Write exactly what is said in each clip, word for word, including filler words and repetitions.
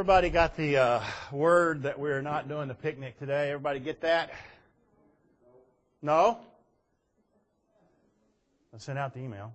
Everybody got the uh, word that we're not doing the picnic today? Everybody get that? No? I sent out the email.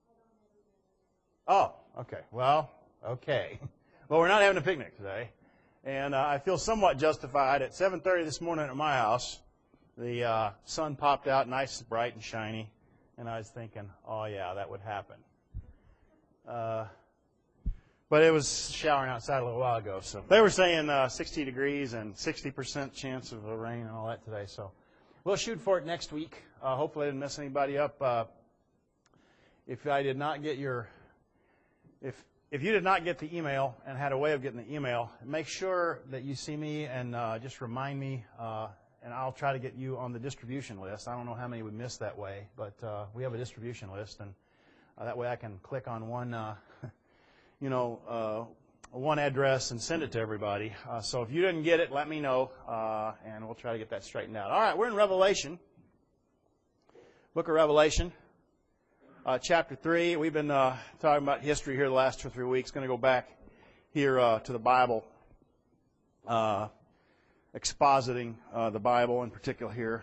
Oh, okay. Well, okay. Well, we're not having a picnic today. And uh, I feel somewhat justified. At seven thirty this morning at my house, the uh, sun popped out nice, bright, and shiny. And I was thinking, oh, yeah, that would happen. Uh, but it was showering outside a little while ago. So they were saying uh, sixty degrees and sixty percent chance of rain and all that today. So we'll shoot for it next week. Uh, hopefully I didn't mess anybody up. Uh, if I did not get your... if If you did not get the email and had a way of getting the email, make sure that you see me and uh, just remind me, uh, and I'll try to get you on the distribution list. I don't know how many we missed that way, but uh, we have a distribution list, and uh, that way I can click on one, uh, you know, uh, one address and send it to everybody. Uh, so if you didn't get it, let me know, uh, and we'll try to get that straightened out. All right, we're in Revelation, Book of Revelation. Uh, chapter three, we've been uh, talking about history here the last two or three weeks. Going to go back here uh, to the Bible, uh, expositing uh, the Bible in particular here.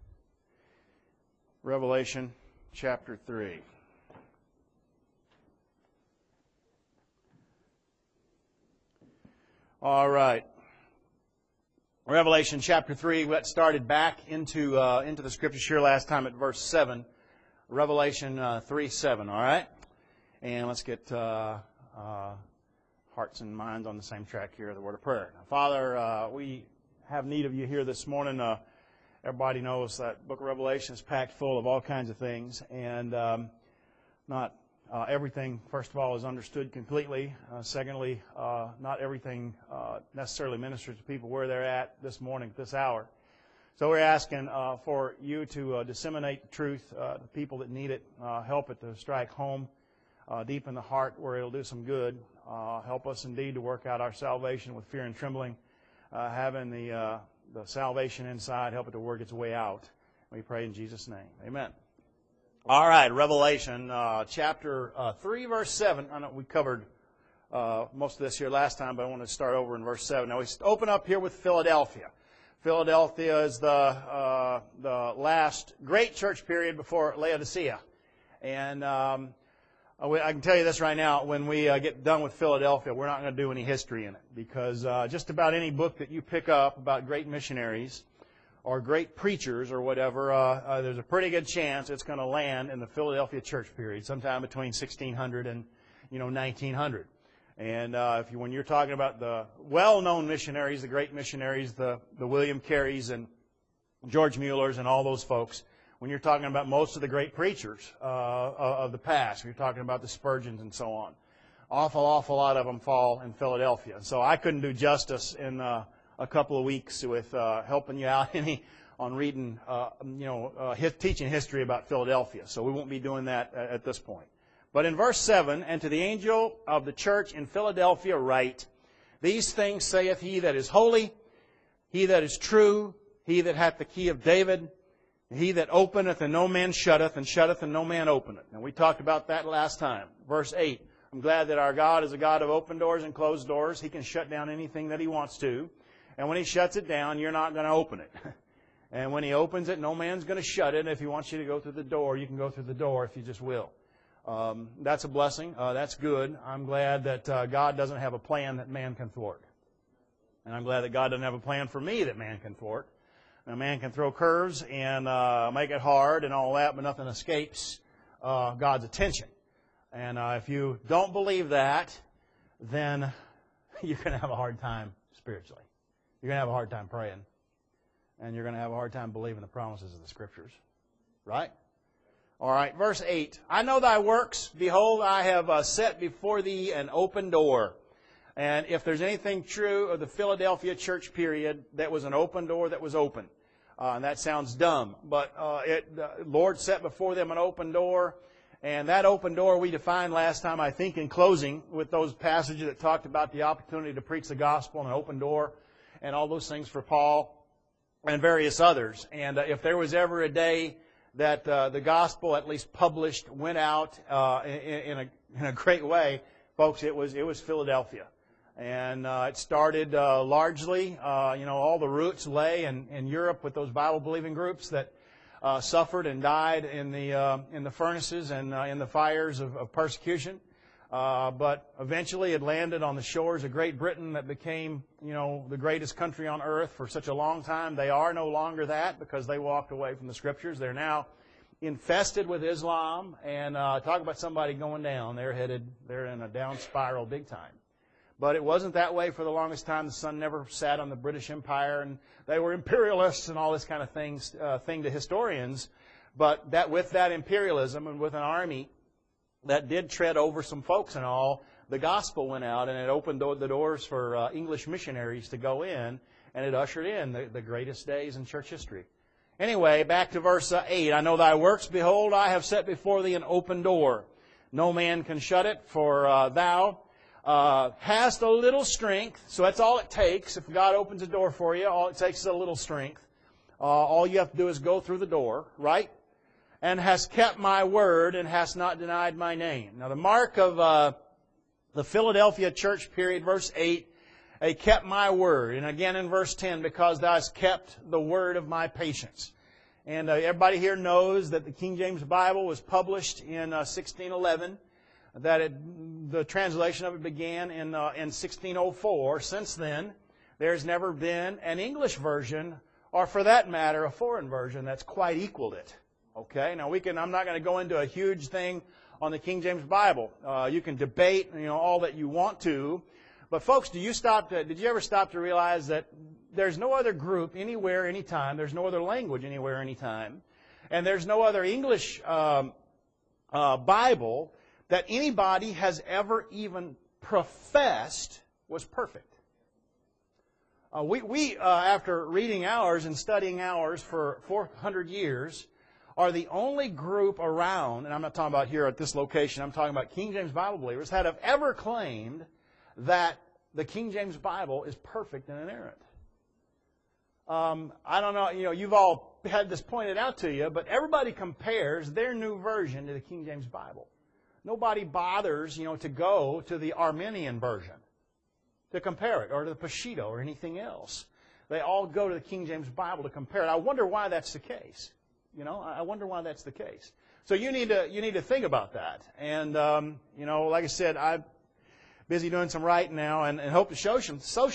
Revelation chapter three. All right. Revelation chapter three, we got started back into uh, into the scriptures here last time at verse seven. Revelation uh, three seven, all right? And let's get uh, uh, hearts and minds on the same track here, the word of prayer. Now, Father, uh, we have need of you here this morning. Uh, everybody knows that book of Revelation is packed full of all kinds of things, and um, not uh, everything, first of all, is understood completely. Uh, secondly, uh, not everything uh, necessarily ministers to people where they're at this morning, this hour. So we're asking uh, for you to uh, disseminate the truth uh, to people that need it. Uh, help it to strike home uh, deep in the heart where it'll do some good. Uh, help us indeed to work out our salvation with fear and trembling. Uh, having the uh, the salvation inside, help it to work its way out. We pray in Jesus' name. Amen. All right, Revelation uh, chapter uh, three, verse seven. I know we covered uh, most of this here last time, but I want to start over in verse seven. Now we open up here with Philadelphia. Philadelphia is the uh, the last great church period before Laodicea. And um, I can tell you this right now, when we uh, get done with Philadelphia, we're not going to do any history in it. Because uh, just about any book that you pick up about great missionaries or great preachers or whatever, uh, uh, there's a pretty good chance it's going to land in the Philadelphia church period, sometime between sixteen hundred and you know nineteen hundred. And uh, if you, when you're talking about the well-known missionaries, the great missionaries, the, the William Careys and George Muellers and all those folks, when you're talking about most of the great preachers uh, of the past, you're talking about the Spurgeons and so on, awful, awful lot of them fall in Philadelphia. So I couldn't do justice in uh, a couple of weeks with uh, helping you out any on reading, uh, you know, uh, his, teaching history about Philadelphia. So we won't be doing that at, at this point. But in verse seven, and to the angel of the church in Philadelphia write, these things saith he that is holy, he that is true, he that hath the key of David, he that openeth and no man shutteth, and shutteth and no man openeth. And we talked about that last time. Verse eight, I'm glad that our God is a God of open doors and closed doors. He can shut down anything that He wants to. And when He shuts it down, you're not going to open it. And when He opens it, no man's going to shut it. If He wants you to go through the door, you can go through the door if you just will. Um, that's a blessing. Uh, that's good. I'm glad that uh, God doesn't have a plan that man can thwart. And I'm glad that God doesn't have a plan for me that man can thwart. And a man can throw curves and uh, make it hard and all that, but nothing escapes uh, God's attention. And uh, if you don't believe that, then you're going to have a hard time spiritually. You're going to have a hard time praying. And you're going to have a hard time believing the promises of the Scriptures. Right? All right, verse eight. I know thy works. Behold, I have uh, set before thee an open door. And if there's anything true of the Philadelphia church period, that was an open door that was open. Uh, and that sounds dumb. But uh, it, the Lord set before them an open door. And that open door we defined last time, I think, in closing with those passages that talked about the opportunity to preach the gospel and an open door and all those things for Paul and various others. And uh, if there was ever a day that uh, the gospel, at least published, went out uh, in, in, a, in a great way, folks, it was it was Philadelphia. And uh, it started uh, largely, uh, you know, all the roots lay in, in Europe with those Bible-believing groups that uh, suffered and died in the uh, in the furnaces and uh, in the fires of, of persecution. Uh, but eventually it landed on the shores of Great Britain that became, you know, the greatest country on earth for such a long time. They are no longer that because they walked away from the Scriptures. They're now infested with Islam. And uh, talk about somebody going down. They're headed, they're in a down spiral big time. But it wasn't that way for the longest time. The sun never sat on the British Empire, and they were imperialists and all this kind of things, uh, thing to historians. But that with that imperialism and with an army that did tread over some folks and all, the gospel went out, and it opened the doors for uh, English missionaries to go in, and it ushered in the, the greatest days in church history. Anyway, back to verse uh, eight. I know thy works. Behold, I have set before thee an open door. No man can shut it, for uh, thou uh, hast a little strength. So that's all it takes. If God opens a door for you, all it takes is a little strength. Uh, all you have to do is go through the door, right? And hast kept my word, and hast not denied my name. Now the mark of uh, the Philadelphia church period, verse eight, I kept my word. And again in verse ten, because thou hast kept the word of my patience. And uh, everybody here knows that the King James Bible was published in uh, sixteen eleven, that it, the translation of it began in, uh, in sixteen oh four. Since then, there's never been an English version, or for that matter, a foreign version that's quite equaled it. Okay, now we can. I'm not going to go into a huge thing on the King James Bible. Uh, you can debate, you know, all that you want to, but folks, do you stop to? Did you ever stop to realize that there's no other group anywhere, anytime? There's no other language anywhere, anytime, and there's no other English um, uh, Bible that anybody has ever even professed was perfect. Uh, we, we uh, after reading ours and studying ours for four hundred years, are the only group around, and I'm not talking about here at this location, I'm talking about King James Bible believers, that have ever claimed that the King James Bible is perfect and inerrant. Um, I don't know, you know, you've all had this pointed out to you, but everybody compares their new version to the King James Bible. Nobody bothers, you know, to go to the Armenian version to compare it, or to the Peshitta, or anything else. They all go to the King James Bible to compare it. I wonder why that's the case. You know, I wonder why that's the case. So you need to you need to think about that. And um, you know, like I said, I'm busy doing some writing now, and, and hope to show some so,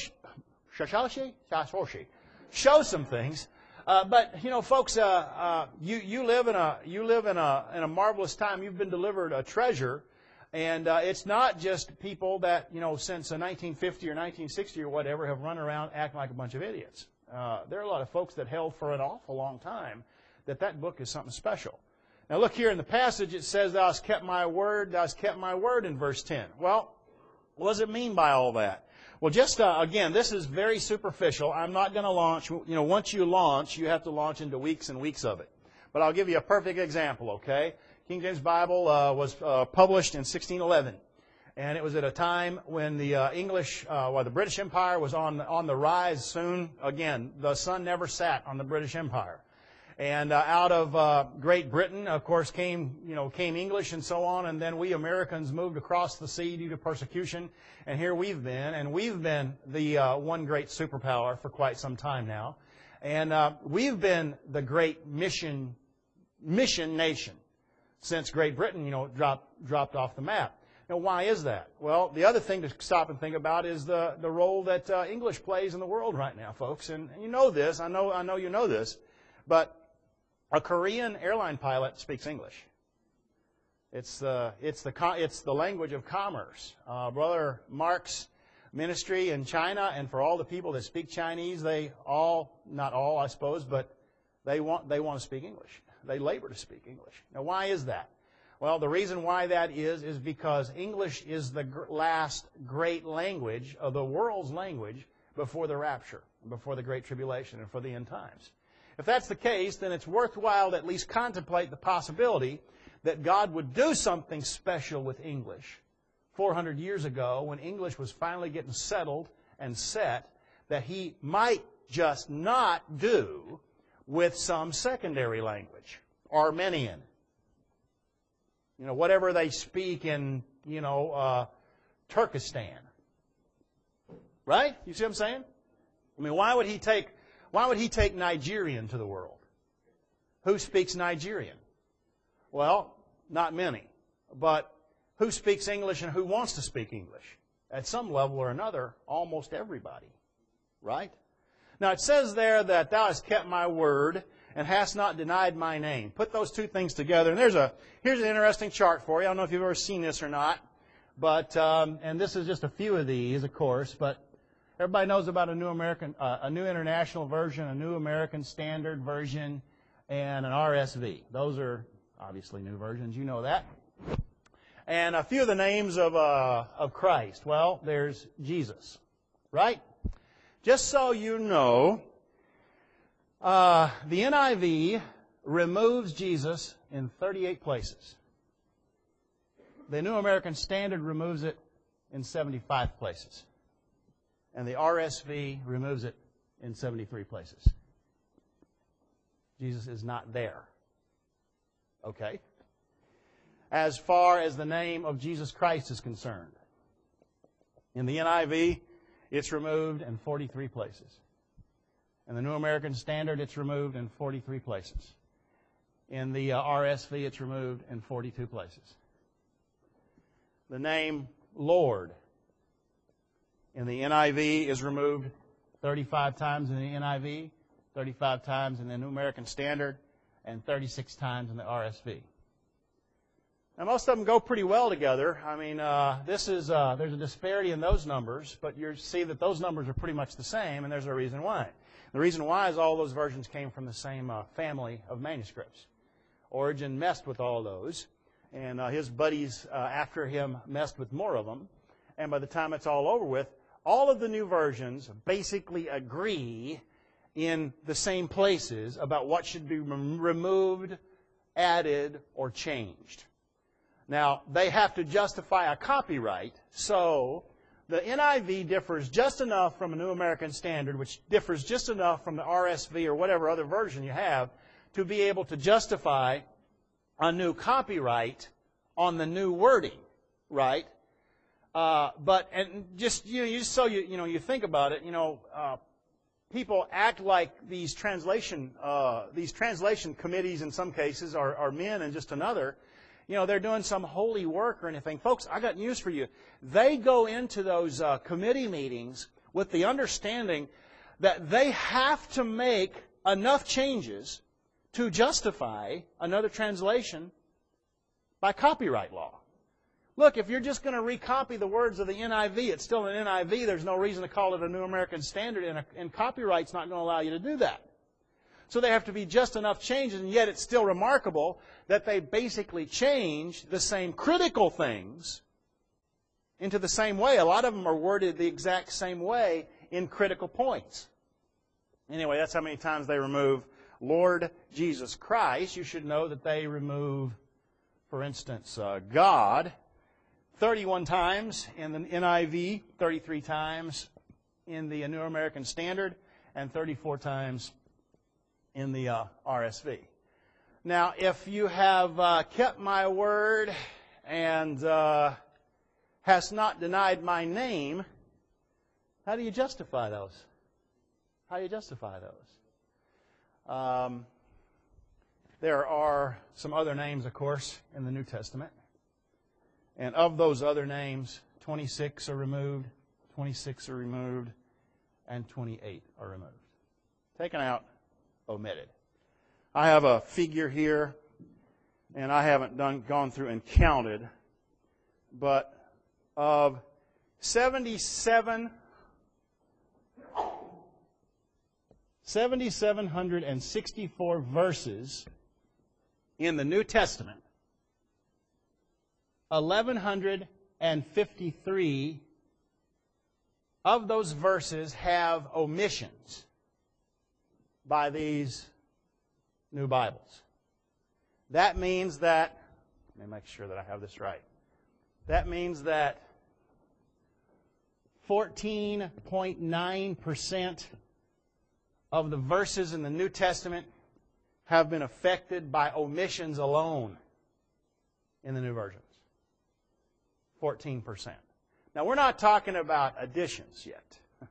show some things. Uh, but you know, folks, uh, uh, you you live in a you live in a in a marvelous time. You've been delivered a treasure, and uh, it's not just people that you know since uh, nineteen fifty or nineteen sixty or whatever have run around acting like a bunch of idiots. Uh, there are a lot of folks that held for an awful long time that that book is something special. Now look here in the passage, it says, thou hast kept my word, thou hast kept my word in verse ten. Well, what does it mean by all that? Well, just, uh, again, this is very superficial. I'm not going to launch, you know, once you launch, you have to launch into weeks and weeks of it. But I'll give you a perfect example, okay? King James Bible uh, was uh, published in sixteen eleven. And it was at a time when the uh, English, uh, well, the British Empire was on, on the rise soon. Again, the sun never sat on the British Empire. And uh, out of uh, Great Britain, of course, came you know came English and so on, and then we Americans moved across the sea due to persecution, and here we've been, and we've been the uh, one great superpower for quite some time now, and uh, we've been the great mission mission nation since Great Britain you know dropped dropped off the map. Now, why is that? Well, the other thing to stop and think about is the the role that uh, English plays in the world right now, folks, and, and you know this. I know I know you know this, but a Korean airline pilot speaks English. It's the it's the it's the language of commerce. Uh, Brother Mark's ministry in China, and for all the people that speak Chinese, they all not all I suppose, but they want they want to speak English. They labor to speak English. Now, why is that? Well, the reason why that is is because English is the gr- last great language of the world's language before the rapture, before the Great Tribulation, and for the end times. If that's the case, then it's worthwhile to at least contemplate the possibility that God would do something special with English four hundred years ago when English was finally getting settled and set, that He might just not do with some secondary language, Armenian. You know, whatever they speak in, you know, uh, Turkestan. Right? You see what I'm saying? I mean, why would he take, why would he take Nigerian to the world? Who speaks Nigerian? Well, not many. But who speaks English and who wants to speak English? At some level or another, almost everybody. Right? Now it says there that thou hast kept my word and hast not denied my name. Put those two things together. And there's a here's an interesting chart for you. I don't know if you've ever seen this or not. But um, and this is just a few of these, of course. But everybody knows about a new American, uh, a new international version, a new American Standard version, and an R S V. Those are obviously new versions. You know that. And a few of the names of uh, of Christ. Well, there's Jesus, right? Just so you know, uh, the N I V removes Jesus in thirty-eight places. The New American Standard removes it in seventy-five places. And the R S V removes it in seventy-three places. Jesus is not there. Okay? As far as the name of Jesus Christ is concerned. In the N I V, it's removed in forty-three places. In the New American Standard, it's removed in forty-three places. In the uh, R S V, it's removed in forty-two places. The name Lord in the N I V is removed thirty-five times in the N I V, thirty-five times in the New American Standard, and thirty-six times in the R S V. Now, most of them go pretty well together. I mean, uh, this is uh, there's a disparity in those numbers, but you see that those numbers are pretty much the same, and there's a reason why. The reason why is all those versions came from the same uh, family of manuscripts. Origen messed with all those, and uh, his buddies uh, after him messed with more of them, and by the time it's all over with, all of the new versions basically agree in the same places about what should be rem- removed, added, or changed. Now, they have to justify a copyright, so the N I V differs just enough from a New American Standard, which differs just enough from the R S V or whatever other version you have, to be able to justify a new copyright on the new wording, right? Uh, but and just you know, just so you you know you think about it, you know, uh, people act like these translation uh, these translation committees in some cases are, are men and just another. You know, they're doing some holy work or anything. Folks, I got news for you. They go into those uh, committee meetings with the understanding that they have to make enough changes to justify another translation by copyright law. Look, if you're just going to recopy the words of the N I V, it's still an N I V. There's no reason to call it a New American Standard, and, a, and copyright's not going to allow you to do that. So they have to be just enough changes, and yet it's still remarkable that they basically change the same critical things into the same way. A lot of them are worded the exact same way in critical points. Anyway, that's how many times they remove Lord Jesus Christ. You should know that they remove, for instance, uh, God thirty-one times in the N I V, thirty-three times in the New American Standard, and thirty-four times in the uh, R S V. Now, if you have uh, kept my word and uh, hast not denied my name, how do you justify those? How do you justify those? Um, there are some other names, of course, in the New Testament. And of those other names, twenty-six are removed, twenty-six are removed, and twenty-eight are removed. Taken out, omitted. I have a figure here, and I haven't done gone through and counted, but of seventy-seven, seven thousand seven hundred sixty-four verses in the New Testament, eleven fifty-three of those verses have omissions by these new Bibles. That means that, let me make sure that I have this right. That means that fourteen point nine percent of the verses in the New Testament have been affected by omissions alone in the new versions. fourteen percent. Now, we're not talking about additions yet.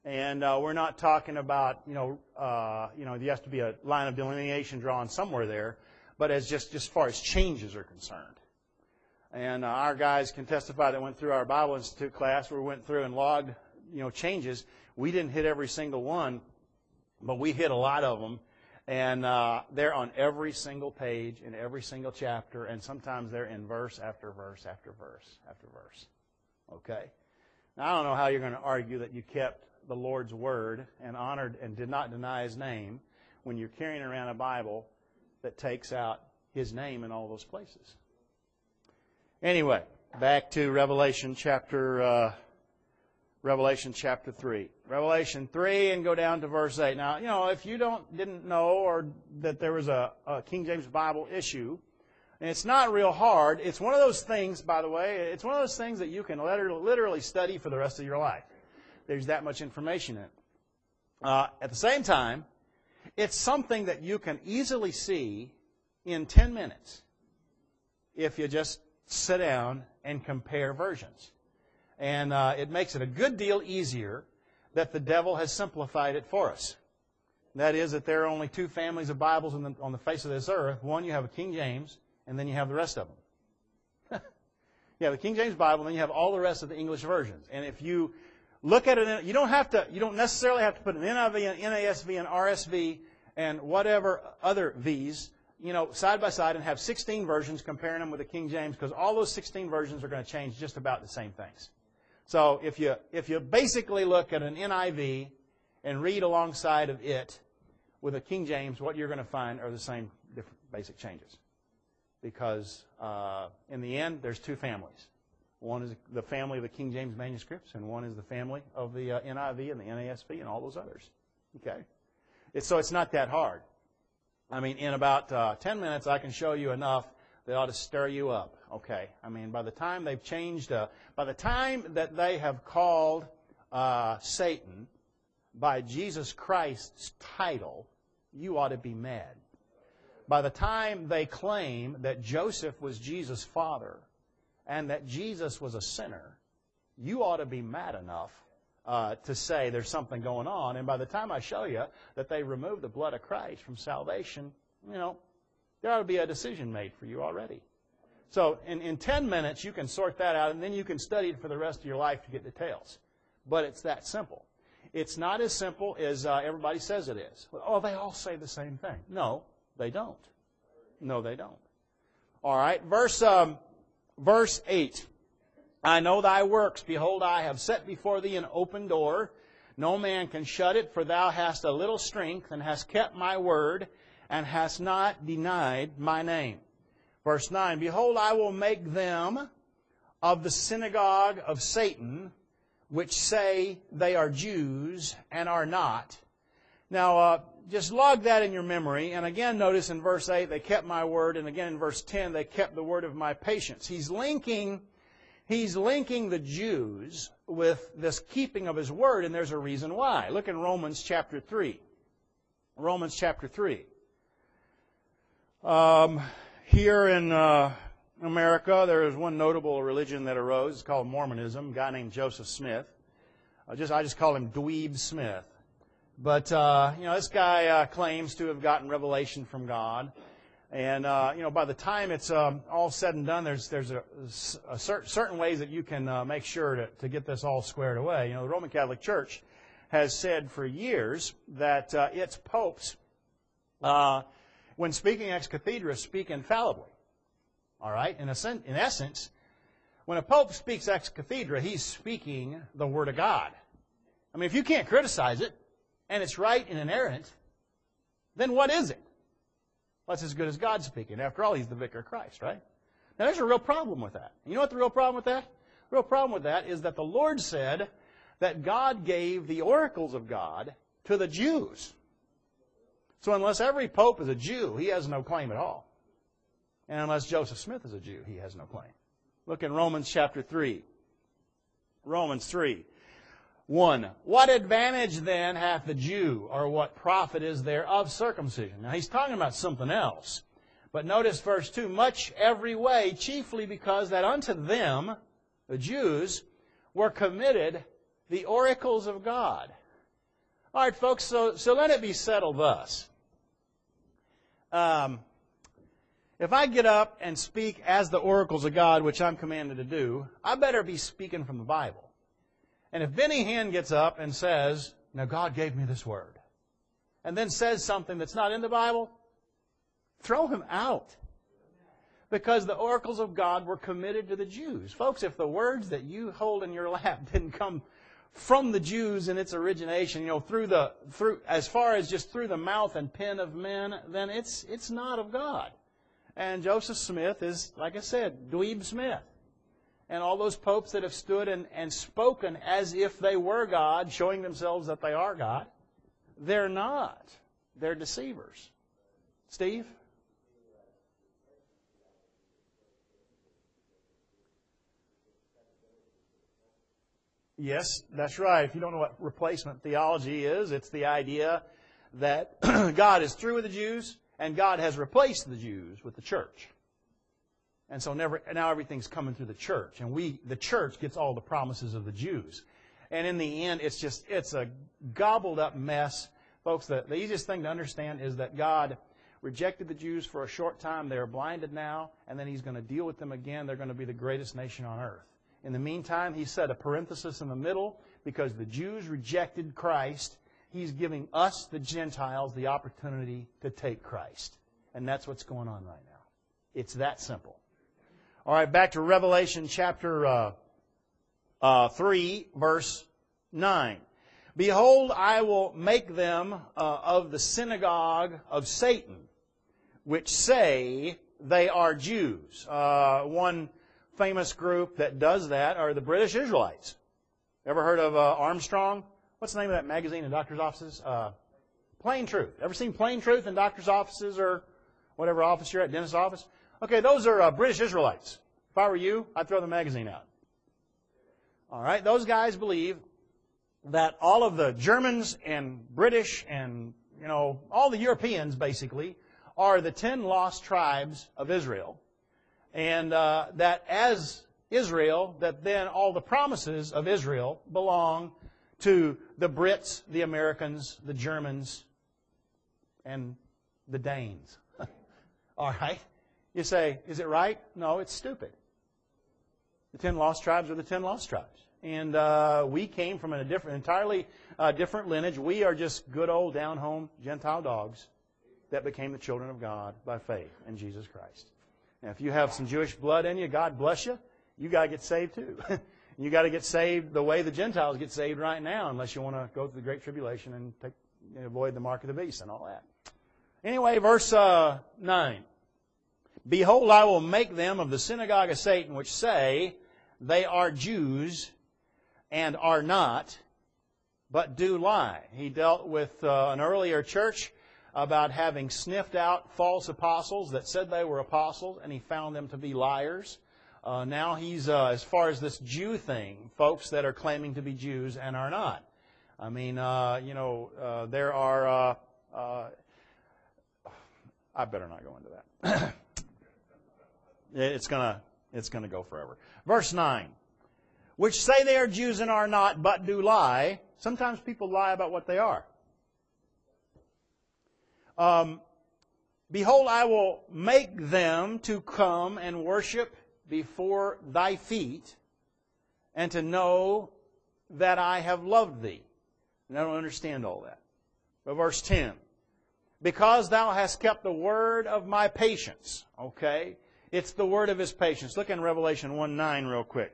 And uh, we're not talking about, you know, uh, you know, there has to be a line of delineation drawn somewhere there, but as just, just as far as changes are concerned. And uh, our guys can testify that went through our Bible Institute class where we went through and logged, you know, changes. We didn't hit every single one, but we hit a lot of them. And uh, they're on every single page in every single chapter, and sometimes they're in verse after verse after verse after verse. Okay? Now, I don't know how you're going to argue that you kept the Lord's Word and honored and did not deny His name when you're carrying around a Bible that takes out His name in all those places. Anyway, back to Revelation chapter uh, Revelation chapter three. Revelation three and go down to verse eight. Now, you know, if you don't didn't know or that there was a, a King James Bible issue, and it's not real hard. It's one of those things, by the way, it's one of those things that you can literally study for the rest of your life. There's that much information in it. Uh, at the same time, it's something that you can easily see in ten minutes if you just sit down and compare versions. And uh, it makes it a good deal easier that the devil has simplified it for us. That is that there are only two families of Bibles on the, on the face of this earth. One, you have a King James, and then you have the rest of them. You have the King James Bible, and then you have all the rest of the English versions. And if you look at it, you don't have to. You don't necessarily have to put an N I V, an N A S V, an R S V, and whatever other V's, you know, side by side, and have sixteen versions comparing them with the King James, because all those sixteen versions are going to change just about the same things. So if you if you basically look at an N I V and read alongside of it with a King James, what you're going to find are the same different basic changes. Because uh, in the end, there's two families. One is the family of the King James manuscripts, and one is the family of the uh, N I V and the N A S V and all those others. Okay, it's, so it's not that hard. I mean, in about uh, ten minutes, I can show you enough that ought to stir you up. Okay, I mean, by the time they've changed, uh, by the time that they have called uh, Satan by Jesus Christ's title, you ought to be mad. By the time they claim that Joseph was Jesus' father and that Jesus was a sinner, you ought to be mad enough uh, to say there's something going on. And by the time I show you that they removed the blood of Christ from salvation, you know, there ought to be a decision made for you already. So in, in ten minutes, you can sort that out, and then you can study it for the rest of your life to get details. But it's that simple. It's not as simple as uh, everybody says it is. Oh, they all say the same thing. No, they don't. No, they don't. All right, verse um, verse eight. I know thy works. Behold, I have set before thee an open door. No man can shut it, for thou hast a little strength, and hast kept my word, and hast not denied my name. Verse nine, behold, I will make them of the synagogue of Satan, which say they are Jews and are not. Now, uh, just log that in your memory. And again, notice in verse eight, they kept my word. And again in verse ten, they kept the word of my patience. He's linking, he's linking the Jews with this keeping of his word, and there's a reason why. Look in Romans chapter three. Romans chapter three. Um, here in uh, America, there is one notable religion that arose. It's called Mormonism. A guy named Joseph Smith. I just I just call him Dweeb Smith. But uh, you know, this guy uh, claims to have gotten revelation from God, and uh, you know, by the time it's um, all said and done, there's there's a, a cer- certain ways that you can uh, make sure to, to get this all squared away. You know, the Roman Catholic Church has said for years that uh, its popes, uh, when speaking ex cathedra, speak infallibly. All right, in, a sen- in essence, when a pope speaks ex cathedra, he's speaking the Word of God. I mean, if you can't criticize it, and it's right and inerrant, then what is it? Well, it's as good as God speaking. After all, He's the vicar of Christ, right? Now, there's a real problem with that. You know what the real problem with that? The real problem with that is that the Lord said that God gave the oracles of God to the Jews. So unless every pope is a Jew, he has no claim at all. And unless Joseph Smith is a Jew, he has no claim. Look in Romans chapter three. Romans three. One, what advantage then hath the Jew, or what profit is there of circumcision? Now he's talking about something else. But notice verse two, much every way, chiefly because that unto them, the Jews, were committed the oracles of God. All right, folks, so, so let it be settled thus. Um, if I get up and speak as the oracles of God, which I'm commanded to do, I better be speaking from the Bible. And if Benny Hinn gets up and says, now God gave me this word, and then says something that's not in the Bible, throw him out. Because the oracles of God were committed to the Jews. Folks, if the words that you hold in your lap didn't come from the Jews in its origination, you know, through the through as far as just through the mouth and pen of men, then it's it's not of God. And Joseph Smith is, like I said, Dweeb Smith. And all those popes that have stood and, and spoken as if they were God, showing themselves that they are God, they're not. They're deceivers. Steve? Yes, that's right. If you don't know what replacement theology is, it's the idea that God is through with the Jews and God has replaced the Jews with the church. And so never, now everything's coming through the church. And we, the church gets all the promises of the Jews. And in the end, it's just, it's a gobbled up mess. Folks, the, the easiest thing to understand is that God rejected the Jews for a short time. They are blinded now. And then He's going to deal with them again. They're going to be the greatest nation on earth. In the meantime, He set a parenthesis in the middle because the Jews rejected Christ. He's giving us, the Gentiles, the opportunity to take Christ. And that's what's going on right now. It's that simple. All right, back to Revelation chapter uh, uh, three, verse nine. Behold, I will make them uh, of the synagogue of Satan, which say they are Jews. Uh, one famous group that does that are the British Israelites. Ever heard of uh, Armstrong? What's the name of that magazine in doctor's offices? Uh, Plain Truth. Ever seen Plain Truth in doctor's offices or whatever office you're at, dentist's office? Okay, those are uh, British Israelites. If I were you, I'd throw the magazine out. All right, those guys believe that all of the Germans and British and, you know, all the Europeans basically are the ten lost tribes of Israel. And uh, that as Israel, that then all the promises of Israel belong to the Brits, the Americans, the Germans, and the Danes. All right? You say, is it right? No, it's stupid. The ten lost tribes are the ten lost tribes. And uh, we came from a different, entirely uh, different lineage. We are just good old down-home Gentile dogs that became the children of God by faith in Jesus Christ. Now, if you have some Jewish blood in you, God bless you. You got to get saved too. You got to get saved the way the Gentiles get saved right now, unless you want to go through the Great Tribulation and take, you know, avoid the mark of the beast and all that. Anyway, verse uh, nine. Behold, I will make them of the synagogue of Satan, which say they are Jews and are not, but do lie. He dealt with uh, an earlier church about having sniffed out false apostles that said they were apostles, and he found them to be liars. Uh, now he's, uh, as far as this Jew thing, folks that are claiming to be Jews and are not. I mean, uh, you know, uh, there are, uh, uh, I better not go into that. It's gonna, it's gonna go forever. Verse nine. Which say they are Jews and are not, but do lie. Sometimes people lie about what they are. Um, Behold, I will make them to come and worship before thy feet, and to know that I have loved thee. And I don't understand all that. But verse ten. Because thou hast kept the word of my patience. Okay? It's the word of His patience. Look in Revelation one nine real quick.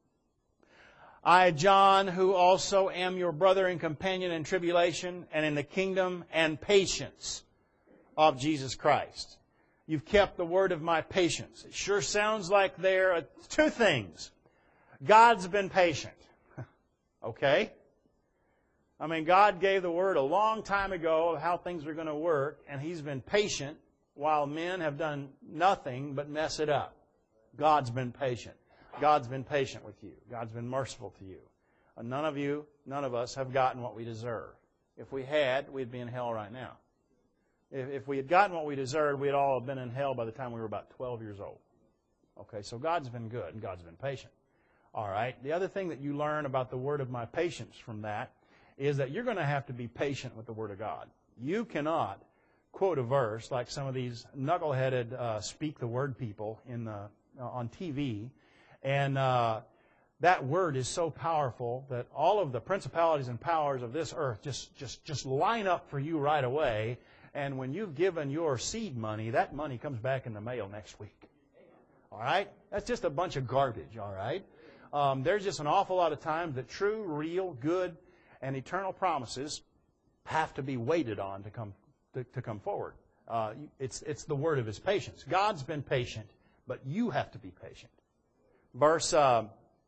I, John, who also am your brother and companion in tribulation and in the kingdom and patience of Jesus Christ. You've kept the word of my patience. It sure sounds like there are two things. God's been patient. Okay? I mean, God gave the word a long time ago of how things are going to work, and He's been patient while men have done nothing but mess it up. God's been patient. God's been patient with you. God's been merciful to you. And none of you, none of us have gotten what we deserve. If we had, we'd be in hell right now. If, if we had gotten what we deserved, we'd all have been in hell by the time we were about twelve years old. Okay, so God's been good and God's been patient. All right, the other thing that you learn about the word of my patience from that is that you're going to have to be patient with the Word of God. You cannot quote a verse like some of these knuckleheaded uh, speak the word people in the, uh, on T V, and uh, that word is so powerful that all of the principalities and powers of this earth just, just, just line up for you right away. And when you've given your seed money, that money comes back in the mail next week. All right? That's just a bunch of garbage, all right? Um, there's just an awful lot of times that true, real, good, and eternal promises have to be waited on to come to, to come forward. Uh, it's, it's the word of His patience. God's been patient, but you have to be patient. Verse uh,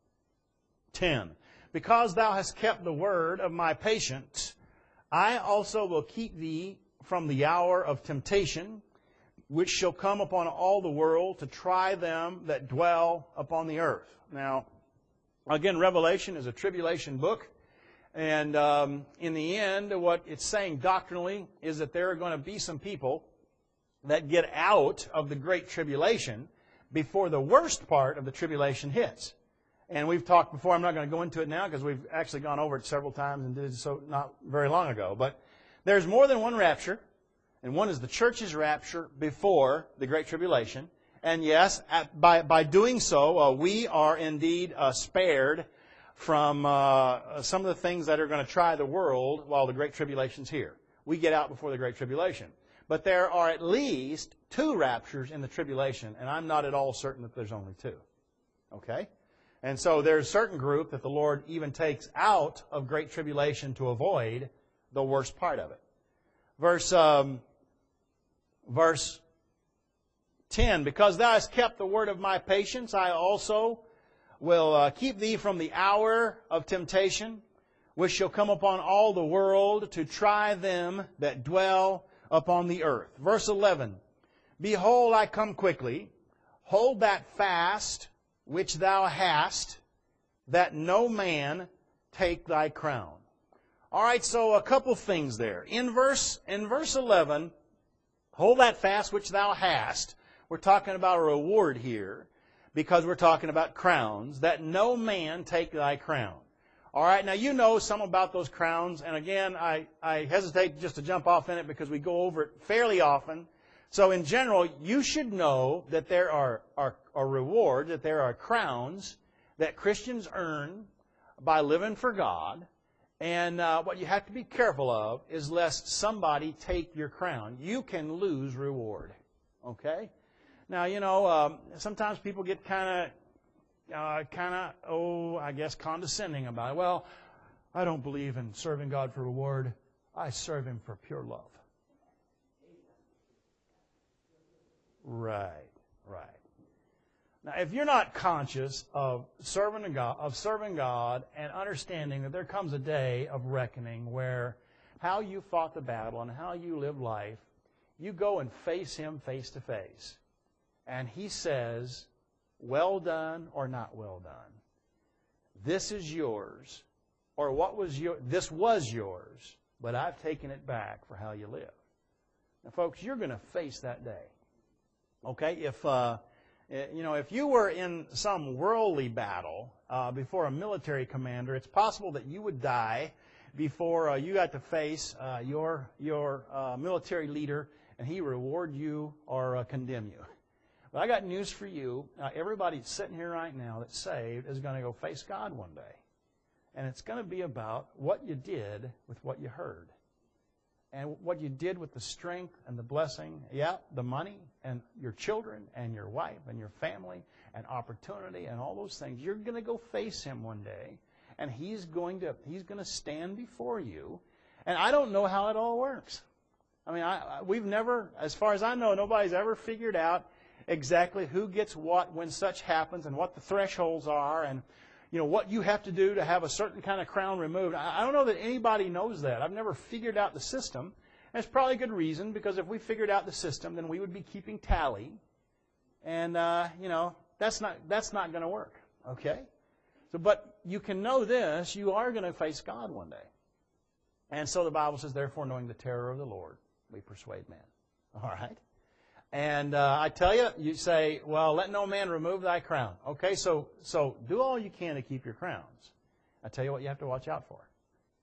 ten. Because thou hast kept the word of my patience, I also will keep thee from the hour of temptation, which shall come upon all the world to try them that dwell upon the earth. Now, again, Revelation is a tribulation book. And um, in the end, what it's saying doctrinally is that there are going to be some people that get out of the great tribulation before the worst part of the tribulation hits. And we've talked before, I'm not going to go into it now because we've actually gone over it several times and did so not very long ago. But there's more than one rapture, and one is the church's rapture before the great tribulation. And yes, at, by, by doing so, uh, we are indeed uh, spared from uh, some of the things that are going to try the world while the Great Tribulation's here. We get out before the Great Tribulation. But there are at least two raptures in the tribulation, and I'm not at all certain that there's only two. Okay? And so there's a certain group that the Lord even takes out of Great Tribulation to avoid the worst part of it. Verse, um, verse ten, because thou hast kept the word of my patience, I also will uh, keep thee from the hour of temptation, which shall come upon all the world to try them that dwell upon the earth. Verse eleven, behold, I come quickly. Hold that fast which thou hast, that no man take thy crown. All right, so a couple things there. In verse, in verse eleven, hold that fast which thou hast. We're talking about a reward here, because we're talking about crowns, that no man take thy crown. All right, now you know some about those crowns, and again, I, I hesitate just to jump off in it because we go over it fairly often. So in general, you should know that there are, are, are rewards, that there are crowns that Christians earn by living for God. And uh, what you have to be careful of is lest somebody take your crown. You can lose reward. Okay? Now, you know, um, sometimes people get kind of, uh, kind of, oh, I guess condescending about it. Well, I don't believe in serving God for reward. I serve Him for pure love. Right, right. Now, if you're not conscious of serving God, of serving God and understanding that there comes a day of reckoning where how you fought the battle and how you live life, you go and face Him face to face. And He says, well done or not well done. This is yours, or what was your, this was yours, but I've taken it back for how you live. Now, folks, you're going to face that day. Okay, if uh, you know, if you were in some worldly battle uh, before a military commander, it's possible that you would die before uh, you got to face uh, your your uh, military leader, and he reward you or uh, condemn you. But I got news for you. Uh, everybody sitting here right now that's saved is going to go face God one day, and it's going to be about what you did with what you heard. And what you did with the strength and the blessing, yeah, the money and your children and your wife and your family and opportunity and all those things. You're going to go face Him one day, and He's going to He's going to stand before you. And I don't know how it all works. I mean, I, I, we've never, as far as I know, nobody's ever figured out exactly who gets what when such happens and what the thresholds are and you know, what you have to do to have a certain kind of crown removed. I don't know that anybody knows that. I've never figured out the system. And it's probably a good reason, because if we figured out the system, then we would be keeping tally. And, uh, you know, that's not that's not going to work. Okay? So, but you can know this, you are going to face God one day. And so the Bible says, therefore, knowing the terror of the Lord, we persuade men. All right? And uh, I tell you, you say, well, let no man remove thy crown. Okay, so so do all you can to keep your crowns. I tell you what you have to watch out for.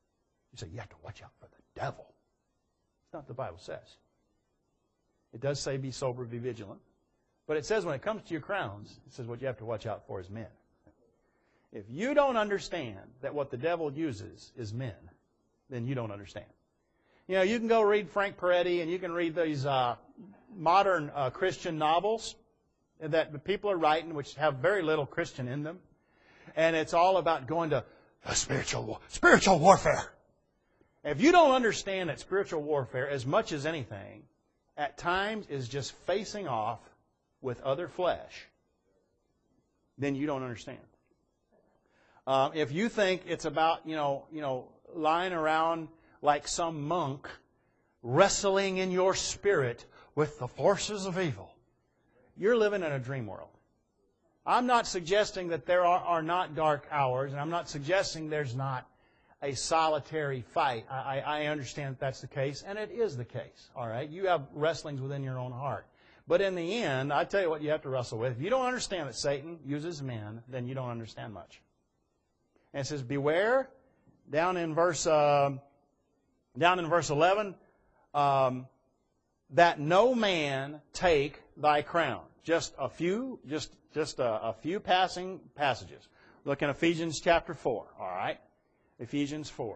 You say, you have to watch out for the devil. It's not what the Bible says. It does say be sober, be vigilant. But it says when it comes to your crowns, it says what you have to watch out for is men. If you don't understand that what the devil uses is men, then you don't understand. You know, you can go read Frank Peretti and you can read these uh, modern uh, Christian novels that the people are writing, which have very little Christian in them. And it's all about going to a spiritual, spiritual warfare. If you don't understand that spiritual warfare, as much as anything, at times is just facing off with other flesh, then you don't understand. Um, if you think it's about, you know, you know, lying around like some monk, wrestling in your spirit with the forces of evil, you're living in a dream world. I'm not suggesting that there are, are not dark hours, and I'm not suggesting there's not a solitary fight. I, I understand that that's the case, and it is the case. All right, you have wrestlings within your own heart. But in the end, I tell you what you have to wrestle with. If you don't understand that Satan uses men, then you don't understand much. And it says, beware, down in verse uh, down in verse eleven, um, that no man take thy crown. Just a few, just just a, a few passing passages. Look in Ephesians chapter four. All right, Ephesians four.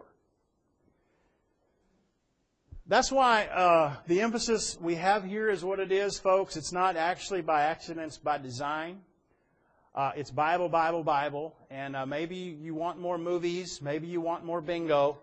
That's why uh, the emphasis we have here is what it is, folks. It's not actually by accident, it's by design. Uh, it's Bible, Bible, Bible. And uh, maybe you want more movies. Maybe you want more bingo.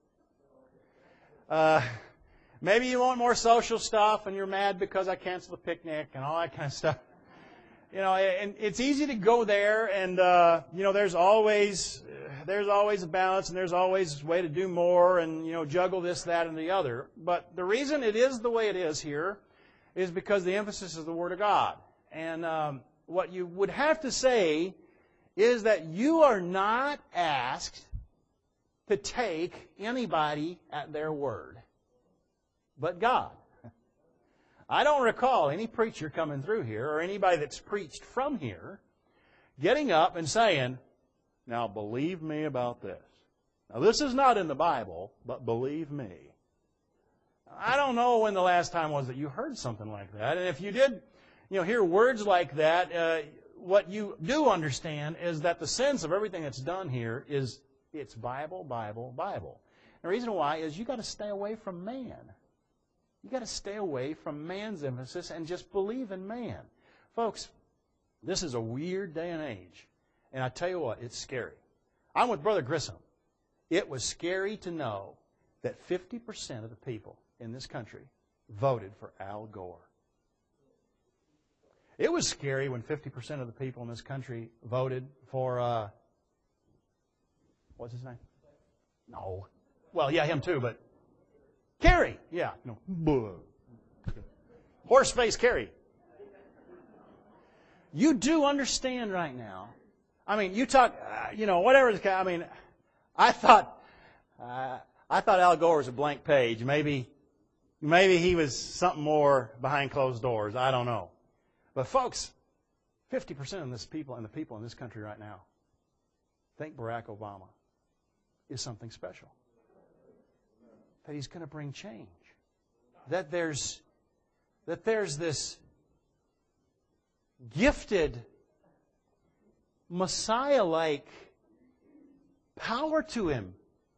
Uh, maybe you want more social stuff and you're mad because I canceled the picnic and all that kind of stuff. You know, and it's easy to go there and, uh, you know, there's always, there's always a balance and there's always a way to do more and, you know, juggle this, that, and the other. But the reason it is the way it is here is because the emphasis is the Word of God. And um, what you would have to say is that you are not asked to take anybody at their word but God. I don't recall any preacher coming through here or anybody that's preached from here getting up and saying, now believe me about this. Now this is not in the Bible, but believe me. I don't know when the last time was that you heard something like that. And if you did, you know, hear words like that, uh, what you do understand is that the sense of everything that's done here is it's Bible, Bible, Bible. And the reason why is you've got to stay away from man. You've got to stay away from man's emphasis and just believe in man. Folks, this is a weird day and age. And I tell you what, it's scary. I'm with Brother Grissom. It was scary to know that fifty percent of the people in this country voted for Al Gore. It was scary when fifty percent of the people in this country voted for, uh, what's his name? No. Well, yeah, him too, but Kerry. Yeah. No. Horseface Kerry. You do understand right now. I mean, you talk, uh, you know, whatever. I mean, I thought, uh, I thought Al Gore was a blank page. Maybe, maybe he was something more behind closed doors. I don't know. But folks, fifty percent of this people and the people in this country right now think Barack Obama is something special. That he's going to bring change. That there's, that there's this gifted, Messiah-like power to him.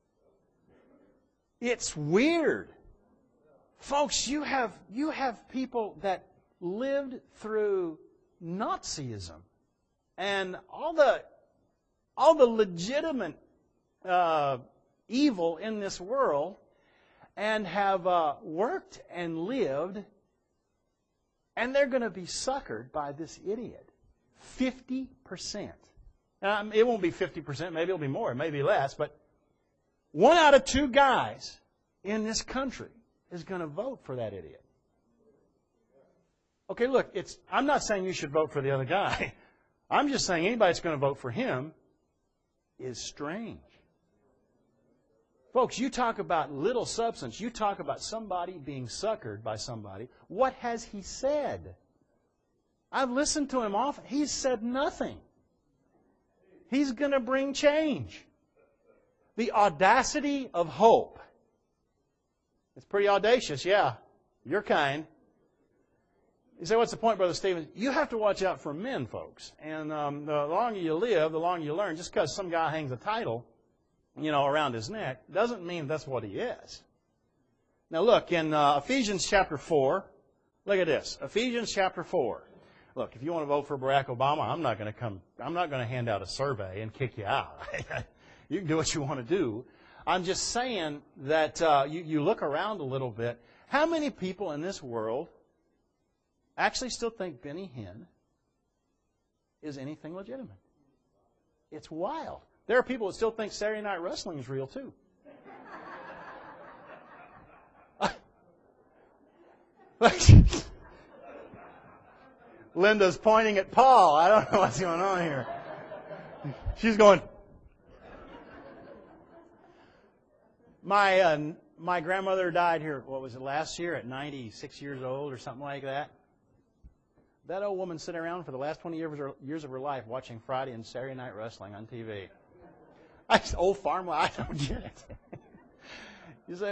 It's weird. Folks, you have, you have people that lived through Nazism and all the all the legitimate uh, evil in this world, and have uh, worked and lived, and they're going to be suckered by this idiot. Fifty percent. Um, it won't be fifty percent. Maybe it'll be more. It may be less. But one out of two guys in this country is going to vote for that idiot. Okay, look, it's, I'm not saying you should vote for the other guy. I'm just saying anybody that's going to vote for him is strange. Folks, you talk about little substance. You talk about somebody being suckered by somebody. What has he said? I've listened to him often. He's said nothing. He's going to bring change. The audacity of hope. It's pretty audacious, yeah. You're kind. You say, what's the point, Brother Stephen? You have to watch out for men, folks. And um, the longer you live, the longer you learn. Just because some guy hangs a title, you know, around his neck, doesn't mean that's what he is. Now look, in uh, Ephesians chapter four, look at this. Ephesians chapter four. Look, if you want to vote for Barack Obama, I'm not going to come, I'm not going to hand out a survey and kick you out. You can do what you want to do. I'm just saying that uh, you, you look around a little bit. How many people in this world actually still think Benny Hinn is anything legitimate? It's wild. There are people that still think Saturday Night Wrestling is real too. Linda's pointing at Paul. I don't know what's going on here. She's going. My uh, my grandmother died here, what was it, last year at ninety-six years old or something like that. That old woman sitting around for the last twenty years of her, years of her life watching Friday and Saturday Night Wrestling on T V. I old farm life, I don't get it. You say,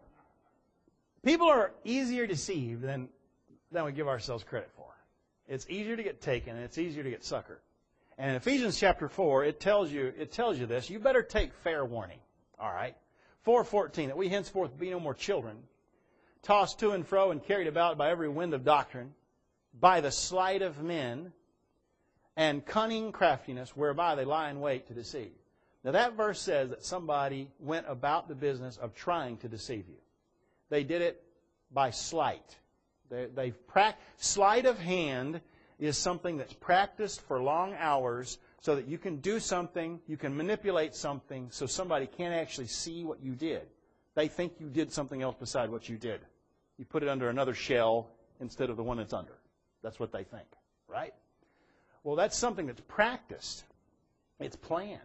people are easier deceived than, than we give ourselves credit for. It's easier to get taken and it's easier to get suckered. And in Ephesians chapter four, it tells you, it tells you this. You better take fair warning. All right? four fourteen, that we henceforth be no more children, tossed to and fro and carried about by every wind of doctrine, by the sleight of men and cunning craftiness whereby they lie in wait to deceive. Now that verse says that somebody went about the business of trying to deceive you. They did it by sleight. They, they've pra- sleight of hand is something that's practiced for long hours so that you can do something, you can manipulate something so somebody can't actually see what you did. They think you did something else beside what you did. You put it under another shell instead of the one that's under. That's what they think, right? Well, that's something that's practiced. It's planned.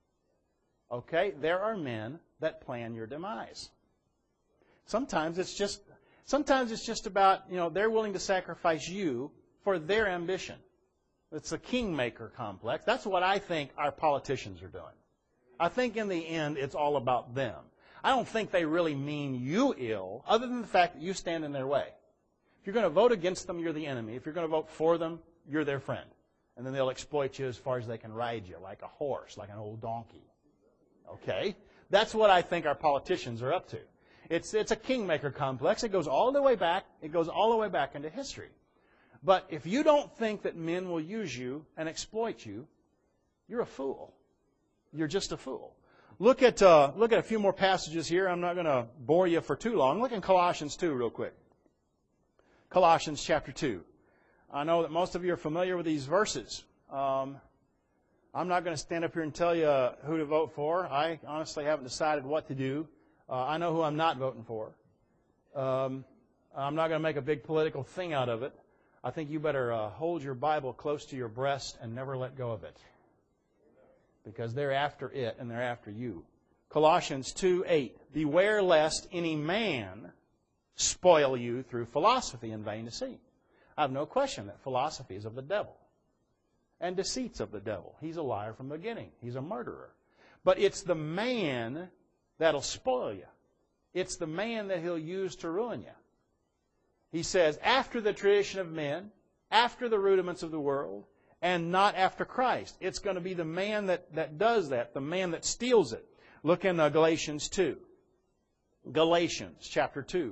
Okay? There are men that plan your demise. Sometimes it's just sometimes it's just about, you know, they're willing to sacrifice you for their ambition. It's a kingmaker complex. That's what I think our politicians are doing. I think in the end it's all about them. I don't think they really mean you ill, other than the fact that you stand in their way. If you're going to vote against them, you're the enemy. If you're going to vote for them, you're their friend. And then they'll exploit you as far as they can ride you, like a horse, like an old donkey. Okay? That's what I think our politicians are up to. It's, it's a kingmaker complex. It goes all the way back. It goes all the way back into history. But if you don't think that men will use you and exploit you, you're a fool. You're just a fool. Look at uh, look at a few more passages here. I'm not going to bore you for too long. Look in Colossians two real quick. Colossians chapter two. I know that most of you are familiar with these verses. Um, I'm not going to stand up here and tell you uh, who to vote for. I honestly haven't decided what to do. Uh, I know who I'm not voting for. Um, I'm not going to make a big political thing out of it. I think you better uh, hold your Bible close to your breast and never let go of it. Because they're after it and they're after you. Colossians two eight. Beware lest any man spoil you through philosophy and vain deceit. I have no question that philosophy is of the devil. And deceit's of the devil. He's a liar from the beginning. He's a murderer. But it's the man that'll spoil you. It's the man that he'll use to ruin you. He says, after the tradition of men, after the rudiments of the world, and not after Christ. It's going to be the man that, that does that, the man that steals it. Look in uh, Galatians two. Galatians chapter two.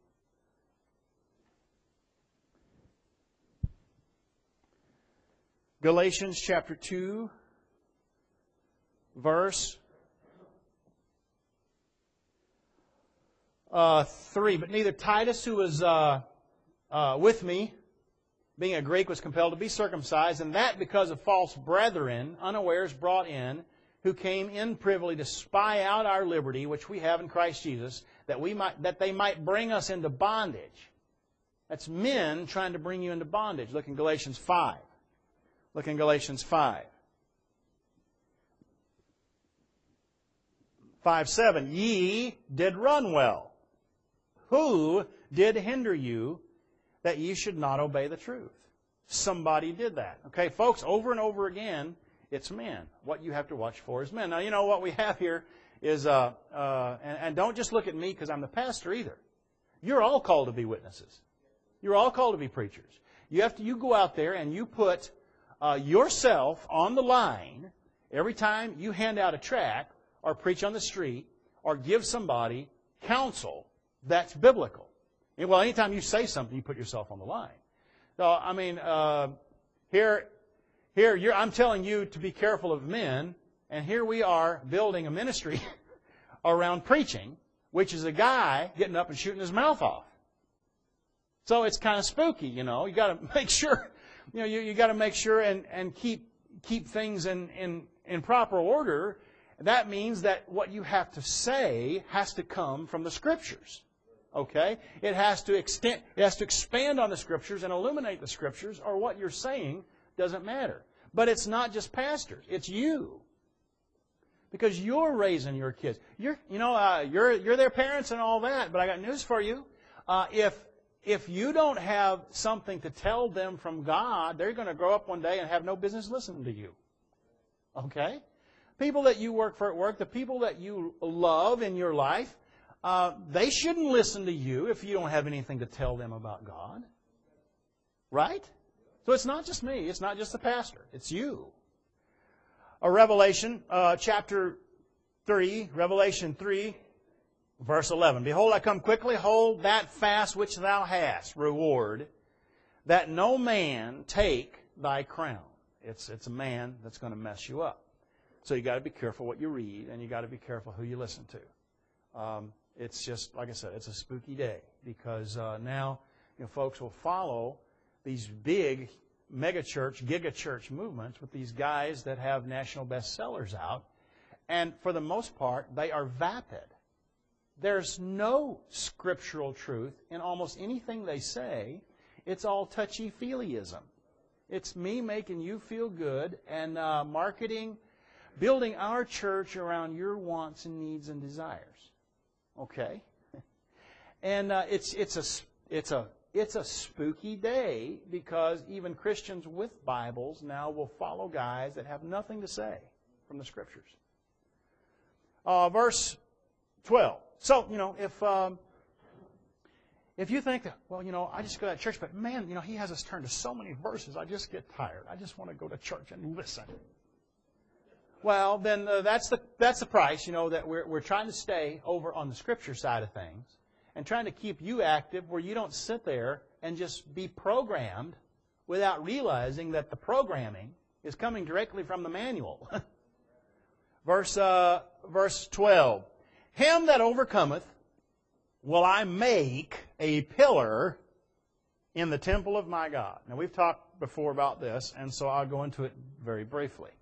Galatians chapter two, verse uh, three. But neither Titus, who was uh, uh, with me, being a Greek, was compelled to be circumcised, and that because of false brethren, unawares brought in, who came in privily to spy out our liberty, which we have in Christ Jesus, that we might that they might bring us into bondage. That's men trying to bring you into bondage. Look in Galatians five. Look in Galatians five. five seven. Ye did run well. Who did hinder you that ye should not obey the truth? Somebody did that. Okay, folks, over and over again, it's men. What you have to watch for is men. Now, you know what we have here is, uh, uh, and, and don't just look at me because I'm the pastor either. You're all called to be witnesses. You're all called to be preachers. You have to, you go out there and you put uh, yourself on the line every time you hand out a tract or preach on the street or give somebody counsel that's biblical. And, well, anytime you say something, you put yourself on the line. So, I mean, uh, here, here you're, I'm telling you to be careful of men, and here we are building a ministry around preaching, which is a guy getting up and shooting his mouth off. So it's kind of spooky, you know. You got to make sure, you know, you, you got to make sure and, and keep keep things in, in in proper order. That means that what you have to say has to come from the Scriptures. Okay? It has to extend, it has to expand on the Scriptures and illuminate the Scriptures, or what you're saying doesn't matter. But it's not just pastors; it's you, because you're raising your kids. You're, you know, uh, you're you're their parents and all that. But I got news for you: uh, if if you don't have something to tell them from God, they're going to grow up one day and have no business listening to you. Okay? People that you work for at work, the people that you love in your life, uh, they shouldn't listen to you if you don't have anything to tell them about God. Right? So it's not just me. It's not just the pastor. It's you. A Revelation, uh, chapter three, Revelation three, verse eleven. Behold, I come quickly. Hold that fast which thou hast, reward, that no man take thy crown. It's, it's a man that's going to mess you up. So you got to be careful what you read, and you got to be careful who you listen to. Um, it's just, like I said, it's a spooky day, because uh, now, you know, folks will follow these big mega church, giga church movements with these guys that have national bestsellers out, and for the most part, they are vapid. There's no scriptural truth in almost anything they say. It's all touchy-feelyism. It's me making you feel good and uh, marketing, building our church around your wants and needs and desires. Okay? And uh, it's it's a it's a it's a spooky day, because even Christians with Bibles now will follow guys that have nothing to say from the Scriptures. Uh, verse twelve. So, you know, if um, if you think that, well, you know, I just go to church, but man, you know, he has us turn to so many verses, I just get tired. I just want to go to church and listen. Well, then uh, that's the that's the price, you know, that we're we're trying to stay over on the Scripture side of things, and trying to keep you active where you don't sit there and just be programmed without realizing that the programming is coming directly from the manual. verse uh, verse twelve. Him that overcometh will I make a pillar in the temple of my God. Now, we've talked before about this, and so I'll go into it very briefly.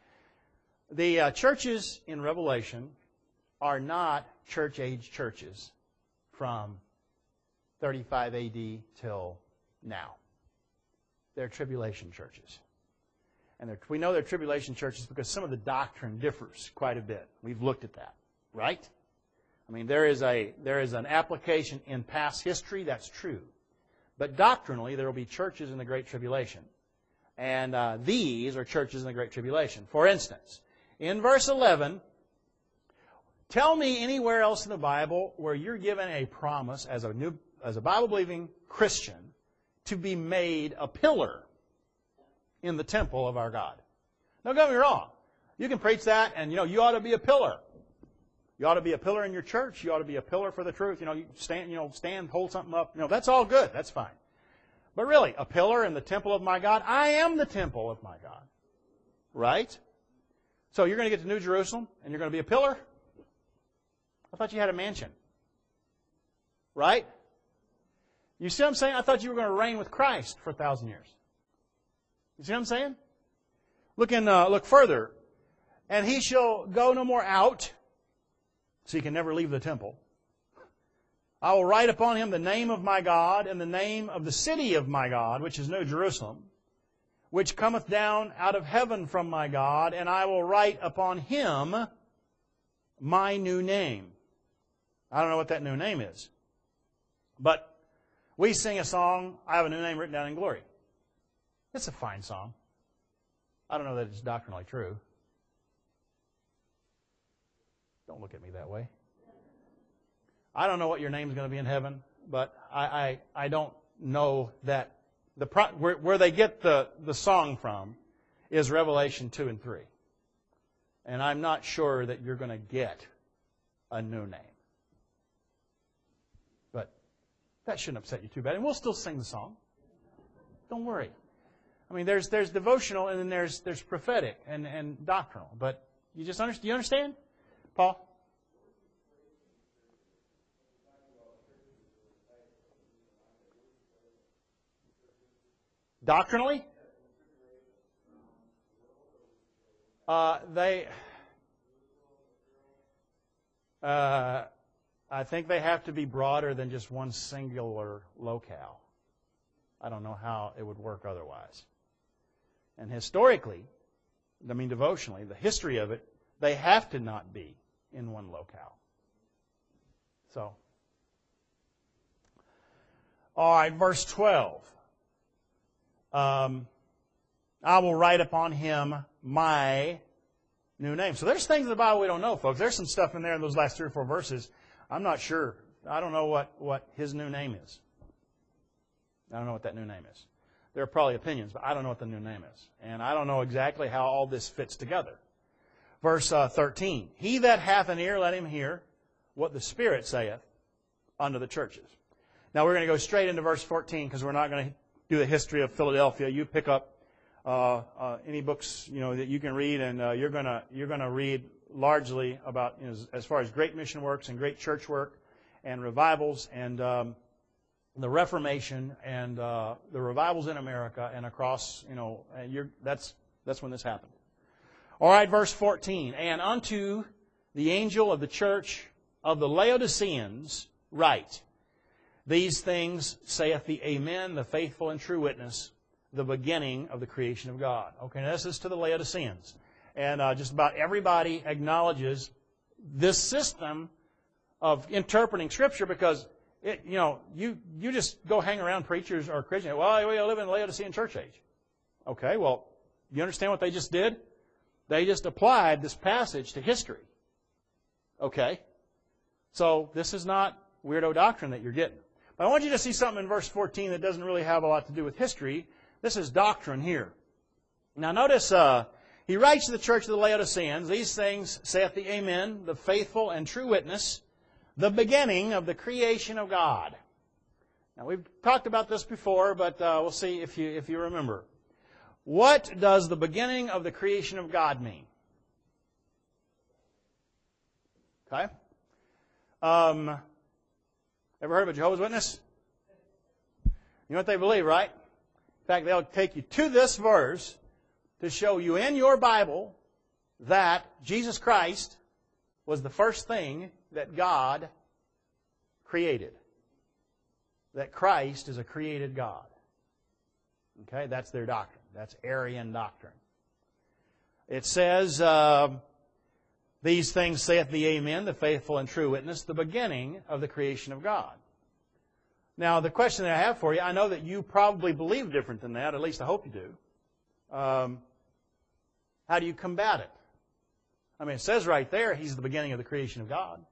The uh, churches in Revelation are not church-age churches from thirty-five A D till now. They're tribulation churches. And we know they're tribulation churches because some of the doctrine differs quite a bit. We've looked at that, right? I mean, there is a there is an application in past history, that's true. But doctrinally, there will be churches in the Great Tribulation. And uh, these are churches in the Great Tribulation. For instance, in verse eleven, tell me anywhere else in the Bible where you're given a promise as a new as a Bible-believing Christian to be made a pillar in the temple of our God. Now, don't get me wrong. You can preach that, and you know you ought to be a pillar. You ought to be a pillar in your church. You ought to be a pillar for the truth. You know, you stand, you know, stand, hold something up. You know, that's all good. That's fine. But really, a pillar in the temple of my God. I am the temple of my God. Right? So you're going to get to New Jerusalem, and you're going to be a pillar? I thought you had a mansion. Right? You see what I'm saying? I thought you were going to reign with Christ for a thousand years. You see what I'm saying? Look in, uh, look further. And he shall go no more out, so he can never leave the temple. I will write upon him the name of my God and the name of the city of my God, which is New Jerusalem, which cometh down out of heaven from my God, and I will write upon him my new name. I don't know what that new name is. But we sing a song, I have a new name written down in glory. It's a fine song. I don't know that it's doctrinally true. Don't look at me that way. I don't know what your name's going to be in heaven, but I, I, I don't know that the pro, where, where they get the, the song from is Revelation two and three. And I'm not sure that you're going to get a new name. But that shouldn't upset you too bad. And we'll still sing the song. Don't worry. I mean, there's there's devotional and then there's there's prophetic and, and doctrinal. But you just understand? Do you understand, Paul? Doctrinally? Uh, they, uh, I think they have to be broader than just one singular locale. I don't know how it would work otherwise. And historically, I mean devotionally, the history of it, they have to not be in one locale. So, all right, verse twelve. Um, I will write upon him my new name. So there's things in the Bible we don't know, folks. There's some stuff in there in those last three or four verses. I'm not sure. I don't know what, what his new name is. I don't know what that new name is. There are probably opinions, but I don't know what the new name is. And I don't know exactly how all this fits together. Verse uh, thirteen. He that hath an ear, let him hear what the Spirit saith unto the churches. Now we're going to go straight into verse fourteen because we're not going to do the history of Philadelphia. You pick up uh, uh, any books you know that you can read, and uh, you're going to you're going to read largely about you know, as, as far as great mission works and great church work and revivals and um, the Reformation and uh, the revivals in America and across. You know, and you're, that's that's when this happened. All right, verse fourteen. And unto the angel of the church of the Laodiceans write. These things saith the Amen, the faithful and true witness, the beginning of the creation of God. Okay, now this is to the Laodiceans. And uh, just about everybody acknowledges this system of interpreting Scripture because, it, you know, you, you just go hang around preachers or Christians. Well, we live in the Laodicean church age. Okay, well, you understand what they just did? They just applied this passage to history. Okay? So this is not weirdo doctrine that you're getting. But I want you to see something in verse fourteen that doesn't really have a lot to do with history. This is doctrine here. Now notice, uh, he writes to the church of the Laodiceans, these things saith the Amen, the faithful and true witness, the beginning of the creation of God. Now we've talked about this before, but uh, we'll see if you if you remember. What does the beginning of the creation of God mean? Okay? Um... Ever heard of a Jehovah's Witness? You know what they believe, right? In fact, they'll take you to this verse to show you in your Bible that Jesus Christ was the first thing that God created. That Christ is a created God. Okay, that's their doctrine. That's Arian doctrine. It says, uh, these things saith the Amen, the faithful and true witness, the beginning of the creation of God. Now, the question that I have for you, I know that you probably believe different than that, at least I hope you do. Um, how do you combat it? I mean, it says right there, He's the beginning of the creation of God.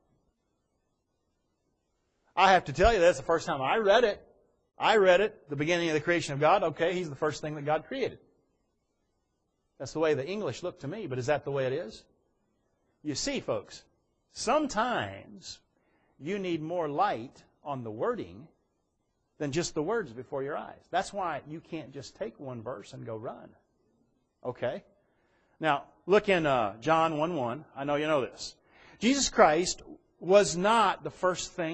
I have to tell you, that's the first time I read it. I read it, the beginning of the creation of God. Okay, He's the first thing that God created. That's the way the English look to me, but is that the way it is? You see, folks, sometimes you need more light on the wording than just the words before your eyes. That's why you can't just take one verse and go run. Okay? Now, look in uh, John one one. I know you know this. Jesus Christ was not the first thing